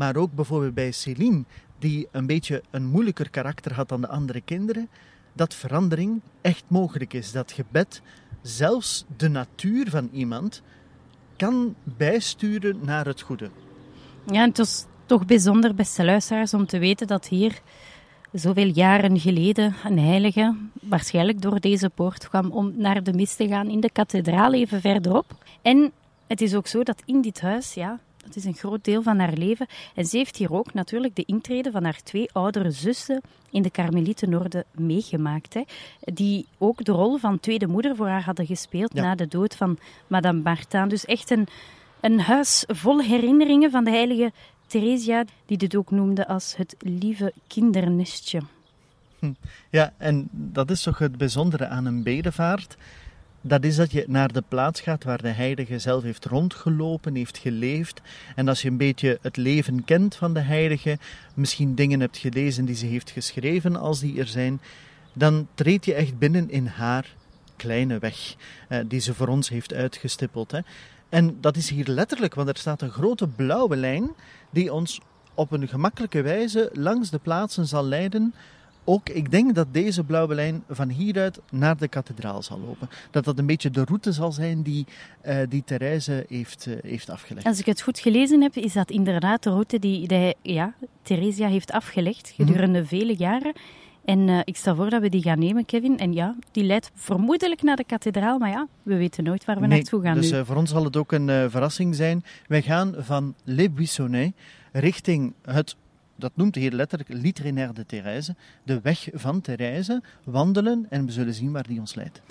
maar ook bijvoorbeeld bij Céline, die een beetje een moeilijker karakter had dan de andere kinderen, dat verandering echt mogelijk is. Dat gebed zelfs de natuur van iemand kan bijsturen naar het goede. Ja, en het was toch bijzonder, beste luisteraars, om te weten dat hier zoveel jaren geleden een heilige waarschijnlijk door deze poort kwam om naar de mis te gaan in de kathedraal even verderop. En het is ook zo dat in dit huis, ja, dat is een groot deel van haar leven. En ze heeft hier ook natuurlijk de intrede van haar twee oudere zussen in de Karmelietenorde meegemaakt. Hè, die ook de rol van tweede moeder voor haar hadden gespeeld ja. na de dood van Madame Martin. Dus echt een, een huis vol herinneringen van de heilige Theresia, die dit ook noemde als het lieve kindernestje. Ja, en dat is toch het bijzondere aan een bedevaart. Dat is dat je naar de plaats gaat waar de heilige zelf heeft rondgelopen, heeft geleefd. En als je een beetje het leven kent van de heilige, misschien dingen hebt gelezen die ze heeft geschreven als die er zijn, dan treed je echt binnen in haar kleine weg, eh, die ze voor ons heeft uitgestippeld. Hè. En dat is hier letterlijk, want er staat een grote blauwe lijn die ons op een gemakkelijke wijze langs de plaatsen zal leiden. Ook, ik denk dat deze blauwe lijn van hieruit naar de kathedraal zal lopen. Dat dat een beetje de route zal zijn die, uh, die Therese heeft, uh, heeft afgelegd. Als ik het goed gelezen heb, is dat inderdaad de route die de, ja, Theresia heeft afgelegd gedurende mm-hmm. vele jaren. En uh, ik stel voor dat we die gaan nemen, Kevin. En ja, die leidt vermoedelijk naar de kathedraal, maar ja, we weten nooit waar we nee, naartoe gaan dus, nu. Uh, voor ons zal het ook een uh, verrassing zijn. Wij gaan van Les Buissonnets richting het, dat noemt hier letterlijk l'itinéraire de Thérèse, de weg van Therese, wandelen en we zullen zien waar die ons leidt.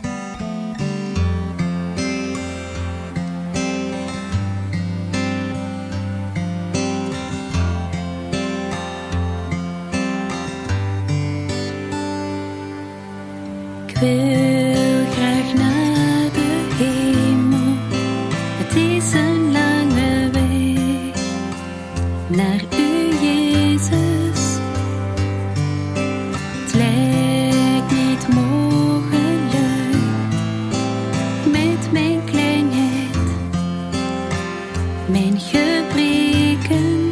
Ik wil graag naar de hemel, het is een lange weg naar u, Jezus. Het lijkt niet mogelijk met mijn kleinheid, mijn gebreken,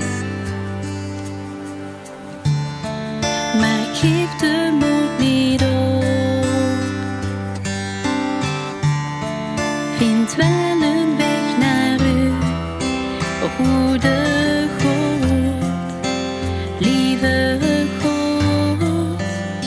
maar ik geef de moed niet op. Vind wel een weg naar u, o goede God, lieve God.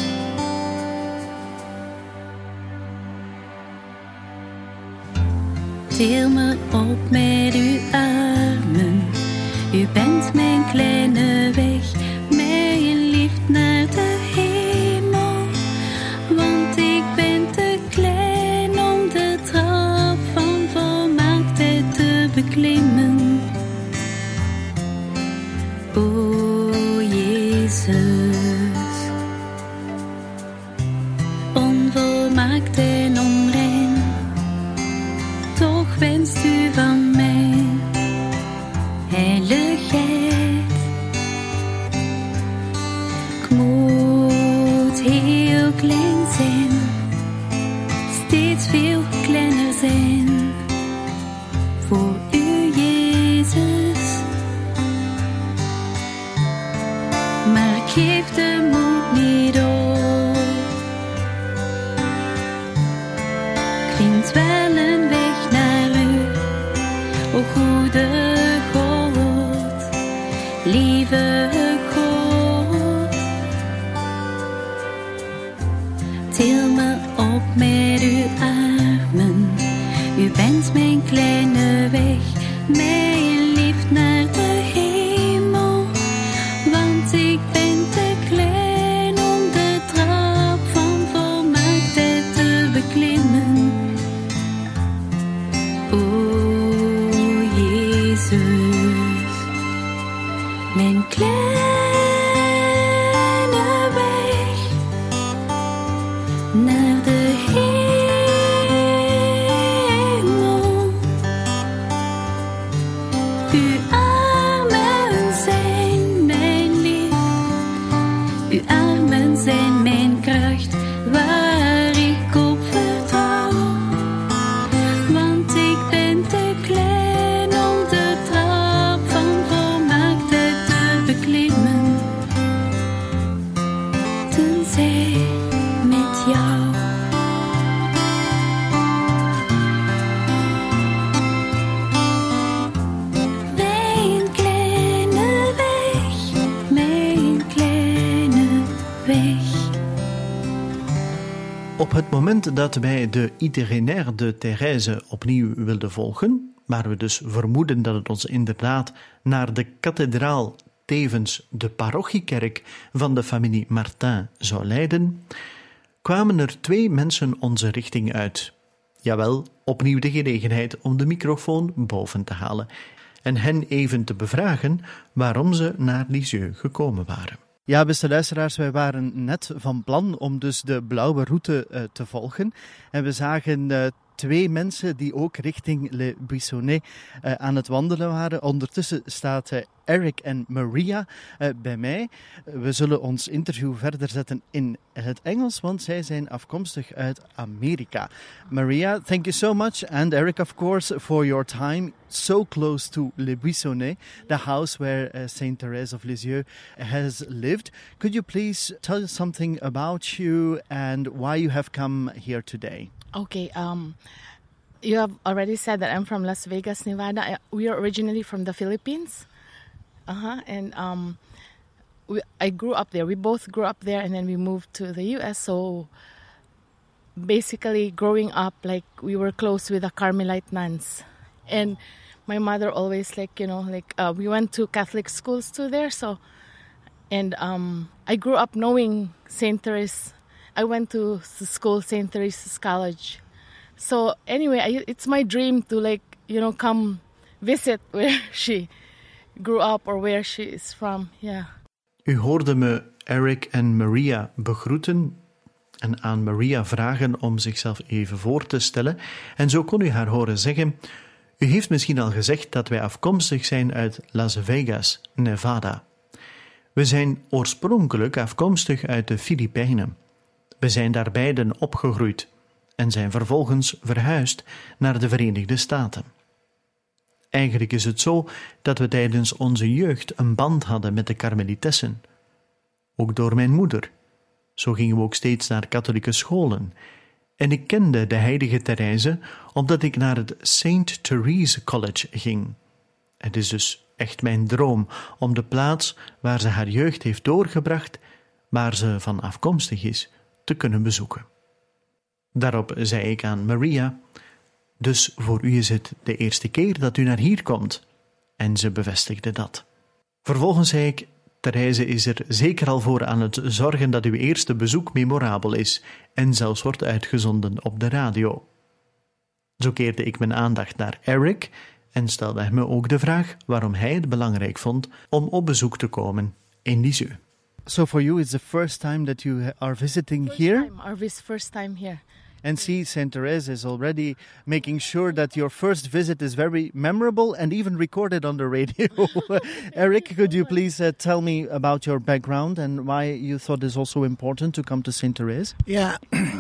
Til me op met uw armen, u bent mijn kleine weg, mijn liefde naar de hemel, want ik ben te klein om de trap van volmaaktheid te beklimmen. O Jezus, onvolmaakt en onrein, toch wenst u van mij heiligheid. Ik moet heel klein zijn, steeds veel kleiner zijn voor u, Jezus. Maar ik geef de moed niet op. Ik vind wel een weg naar u, o goede God, lieve God. Til me op met uw armen, u bent mijn kleine weg, mijn liefde naar de hemel, want ik ben te klein om de trap van volmaaktheid te beklimmen. O Jezus, mijn kleine weg naar de hemel. Uw armen zijn mijn liefde, uw armen zijn mijn kracht, waar ik op vertrouw. Want ik ben te klein om de trap van volmaaktheid moment dat wij de Itinéraire de Thérèse opnieuw wilden volgen, waar we dus vermoeden dat het ons inderdaad naar de kathedraal, tevens de parochiekerk van de familie Martin zou leiden, kwamen er twee mensen onze richting uit. Jawel, opnieuw de gelegenheid om de microfoon boven te halen en hen even te bevragen waarom ze naar Lisieux gekomen waren. Ja, beste luisteraars, wij waren net van plan om dus de blauwe route uh, te volgen. En we zagen uh, twee mensen die ook richting Le Buissonnet uh, aan het wandelen waren. Ondertussen staat uh, Eric en Maria uh, bij mij. Uh, we zullen ons interview verder zetten in het Engels, want zij zijn afkomstig uit Amerika. Maria, thank you so much. And Eric, of course, for your time so close to Le Buissonnet, the house where uh, Saint Therese of Lisieux has lived. Could you please tell us something about you and why you have come here today? Okay, um, you have already said that I'm from Las Vegas, Nevada. I, we are originally from the Philippines. Uh-huh, and um, we, I grew up there. We both grew up there, and then we moved to the U S. So basically, growing up, like, we were close with the Carmelite nuns. And my mother always, like, you know, like, uh, we went to Catholic schools too there. So, and um, I grew up knowing Saint Therese. I went to school, Saint Theresa's College. So anyway, I, it's my dream to, like, you know, come visit where she grew up or where she is from. Yeah. U hoorde me Eric en Maria begroeten en aan Maria vragen om zichzelf even voor te stellen. En zo kon u haar horen zeggen: u heeft misschien al gezegd dat wij afkomstig zijn uit Las Vegas, Nevada. We zijn oorspronkelijk afkomstig uit de Filipijnen. We zijn daar beiden opgegroeid en zijn vervolgens verhuisd naar de Verenigde Staten. Eigenlijk is het zo dat we tijdens onze jeugd een band hadden met de Karmelitessen. Ook door mijn moeder. Zo gingen we ook steeds naar katholieke scholen. En ik kende de heilige Therese omdat ik naar het Saint Therese College ging. Het is dus echt mijn droom om de plaats waar ze haar jeugd heeft doorgebracht, waar ze van afkomstig is, te kunnen bezoeken. Daarop zei ik aan Maria: dus voor u is het de eerste keer dat u naar hier komt. En ze bevestigde dat. Vervolgens zei ik: Therese is er zeker al voor aan het zorgen dat uw eerste bezoek memorabel is en zelfs wordt uitgezonden op de radio. Zo keerde ik mijn aandacht naar Eric en stelde hem ook de vraag waarom hij het belangrijk vond om op bezoek te komen in Lisieux. So for you, it's the first time that you are visiting First here? time, our vis- first time here. And see, Saint Therese is already making sure that your first visit is very memorable and even recorded on the radio. Eric, could you please uh, tell me about your background and why you thought it's also important to come to Saint Therese? Yeah,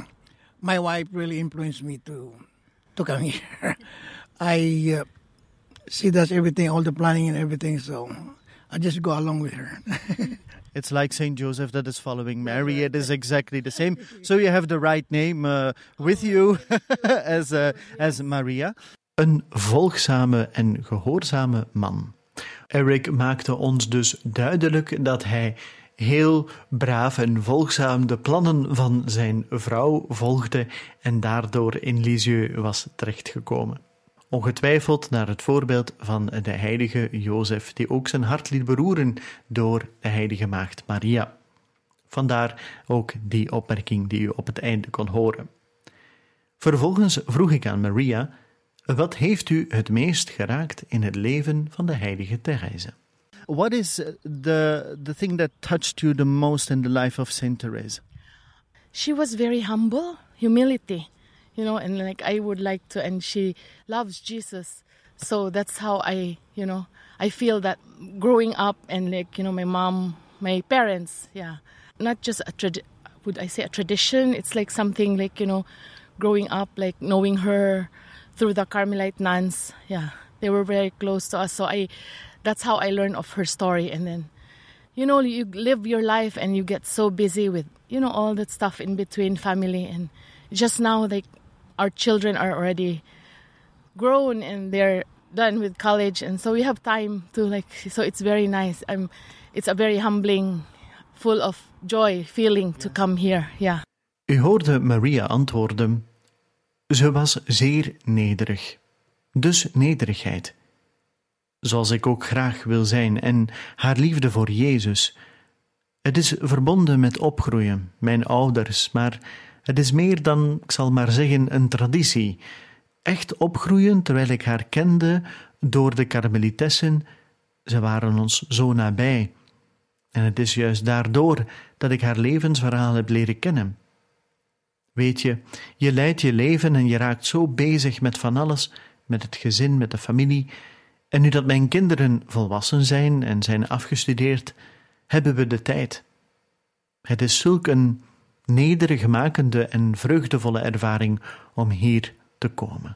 my wife really influenced me to to come here. I uh, she does everything, all the planning and everything, so I just go along with her. It's like Saint Joseph that is following Mary. It is exactly the same. So you have the right name uh, with you as, uh, as Maria. Een volgzame en gehoorzame man. Eric maakte ons dus duidelijk dat hij heel braaf en volgzaam de plannen van zijn vrouw volgde en daardoor in Lisieux was terechtgekomen. Ongetwijfeld naar het voorbeeld van de heilige Jozef, die ook zijn hart liet beroeren door de heilige maagd Maria. Vandaar ook die opmerking die u op het einde kon horen. Vervolgens vroeg ik aan Maria: wat heeft u het meest geraakt in het leven van de heilige Therese? What is the, the thing that touched you the most in the life of Saint Therese? She was very humble, humility. You know, and like I would like to, and she loves Jesus. So that's how I, you know, I feel that growing up and like, you know, my mom, my parents, yeah, not just a trad, would I say a tradition? It's like something like, you know, growing up, like knowing her through the Carmelite nuns. Yeah, they were very close to us. So I, that's how I learned of her story. And then, you know, you live your life and you get so busy with, you know, all that stuff in between family. And just now, like, our children are already grown and they're done with college, and so we have time to like. So it's very nice. I'm. It's a very humbling, full of joy feeling to come here. Yeah. U hoorde Maria antwoorden. Ze was zeer nederig. Dus nederigheid. Zoals ik ook graag wil zijn en haar liefde voor Jezus. Het is verbonden met opgroeien, mijn ouders, maar het is meer dan, ik zal maar zeggen, een traditie. Echt opgroeien terwijl ik haar kende door de karmelitessen. Ze waren ons zo nabij. En het is juist daardoor dat ik haar levensverhaal heb leren kennen. Weet je, je leidt je leven en je raakt zo bezig met van alles, met het gezin, met de familie. En nu dat mijn kinderen volwassen zijn en zijn afgestudeerd, hebben we de tijd. Het is zulk een nederigmakende en vreugdevolle ervaring om hier te komen.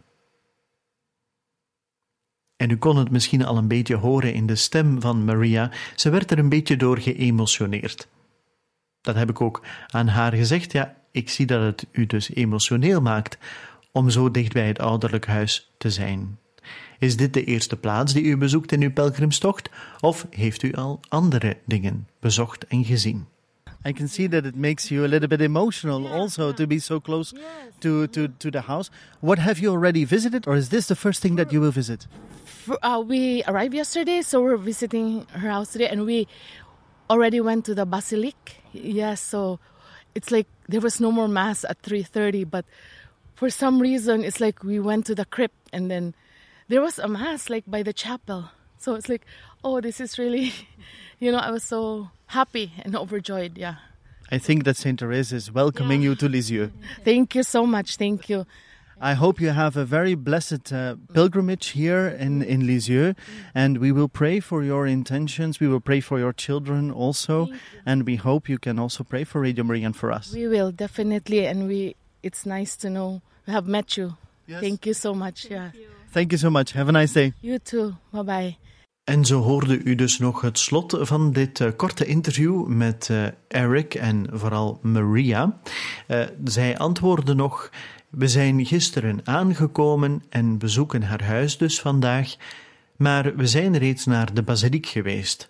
En u kon het misschien al een beetje horen in de stem van Maria, ze werd er een beetje door geëmotioneerd. Dat heb ik ook aan haar gezegd, ja, ik zie dat het u dus emotioneel maakt om zo dicht bij het ouderlijk huis te zijn. Is dit de eerste plaats die u bezoekt in uw pelgrimstocht, of heeft u al andere dingen bezocht en gezien? I can see that it makes you a little bit emotional yeah, also yeah. to be so close Yes. to, to, to the house. What have you already visited, or is this the first thing that you will visit? For, uh, we arrived yesterday, so we're visiting her house today, and we already went to the basilic. Yes, so it's like there was no more mass at three thirty, but for some reason it's like we went to the crypt and then there was a mass like by the chapel. So it's like, oh, this is really, you know, I was so happy and overjoyed, yeah. I think that Saint Therese is welcoming Yeah. you to Lisieux. Thank you so much, thank you. I hope you have a very blessed uh, pilgrimage here in, in Lisieux, and we will pray for your intentions. We will pray for your children also, and we hope you can also pray for Radio Maria and for us. We will, definitely, and we. It's nice to know we have met you. Yes. Thank you so much, yeah. Thank you so much. Have a nice day. You too, bye-bye. En zo hoorde u dus nog het slot van dit uh, korte interview met uh, Eric en vooral Maria. Uh, zij antwoordde nog: we zijn gisteren aangekomen en bezoeken haar huis dus vandaag, maar we zijn reeds naar de basiliek geweest.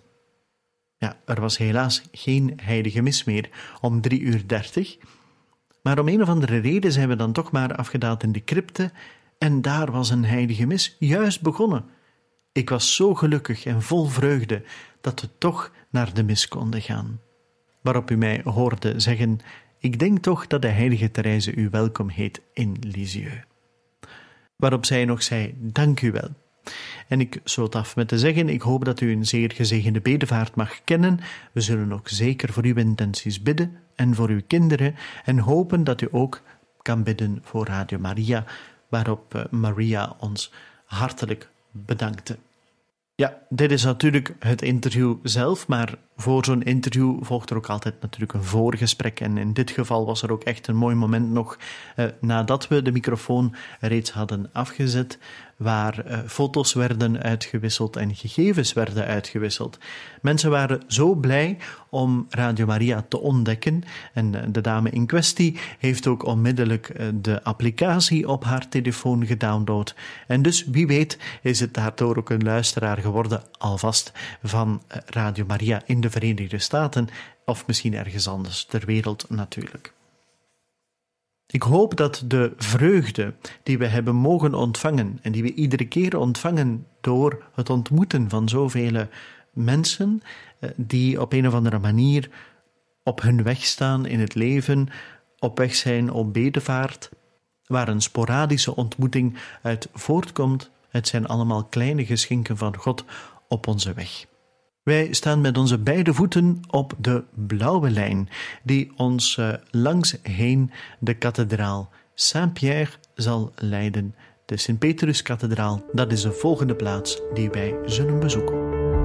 Ja, er was helaas geen heilige mis meer om drie uur dertig, maar om een of andere reden zijn we dan toch maar afgedaald in de crypte en daar was een heilige mis juist begonnen. Ik was zo gelukkig en vol vreugde dat we toch naar de mis konden gaan. Waarop u mij hoorde zeggen: ik denk toch dat de heilige Therese u welkom heet in Lisieux. Waarop zij nog zei: dank u wel. En ik sloot af met te zeggen: ik hoop dat u een zeer gezegende bedevaart mag kennen. We zullen ook zeker voor uw intenties bidden en voor uw kinderen en hopen dat u ook kan bidden voor Radio Maria, waarop Maria ons hartelijk bedankte. Ja, dit is natuurlijk het interview zelf, maar voor zo'n interview volgt er ook altijd natuurlijk een voorgesprek. En in dit geval was er ook echt een mooi moment nog eh, nadat we de microfoon reeds hadden afgezet, waar eh, foto's werden uitgewisseld en gegevens werden uitgewisseld. Mensen waren zo blij om Radio Maria te ontdekken en de dame in kwestie heeft ook onmiddellijk eh, de applicatie op haar telefoon gedownload. En dus wie weet is het daardoor ook een luisteraar geworden alvast van eh, Radio Maria in de Verenigde Staten of misschien ergens anders ter wereld natuurlijk. Ik hoop dat de vreugde die we hebben mogen ontvangen en die we iedere keer ontvangen door het ontmoeten van zoveel mensen die op een of andere manier op hun weg staan in het leven, op weg zijn op bedevaart, waar een sporadische ontmoeting uit voortkomt. Het zijn allemaal kleine geschenken van God op onze weg. Wij staan met onze beide voeten op de blauwe lijn die ons uh, langs heen de kathedraal Saint-Pierre zal leiden. De Sint-Petrus-kathedraal, dat is de volgende plaats die wij zullen bezoeken.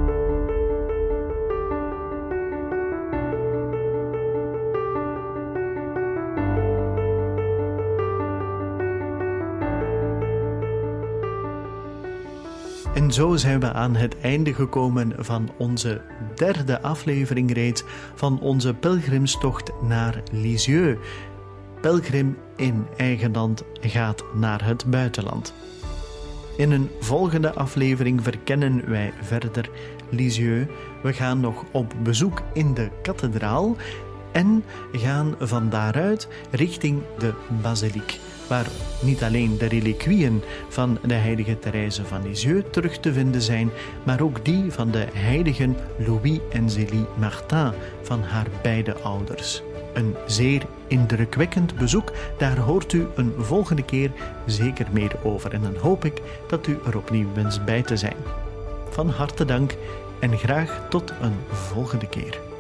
En zo zijn we aan het einde gekomen van onze derde aflevering reeds van onze pelgrimstocht naar Lisieux. Pelgrim in eigen land gaat naar het buitenland. In een volgende aflevering verkennen wij verder Lisieux. We gaan nog op bezoek in de kathedraal en gaan van daaruit richting de basiliek, waar niet alleen de reliquieën van de heilige Thérèse van Lisieux terug te vinden zijn, maar ook die van de heiligen Louis en Zélie Martin van haar beide ouders. Een zeer indrukwekkend bezoek, daar hoort u een volgende keer zeker meer over en dan hoop ik dat u er opnieuw wenst bij te zijn. Van harte dank en graag tot een volgende keer.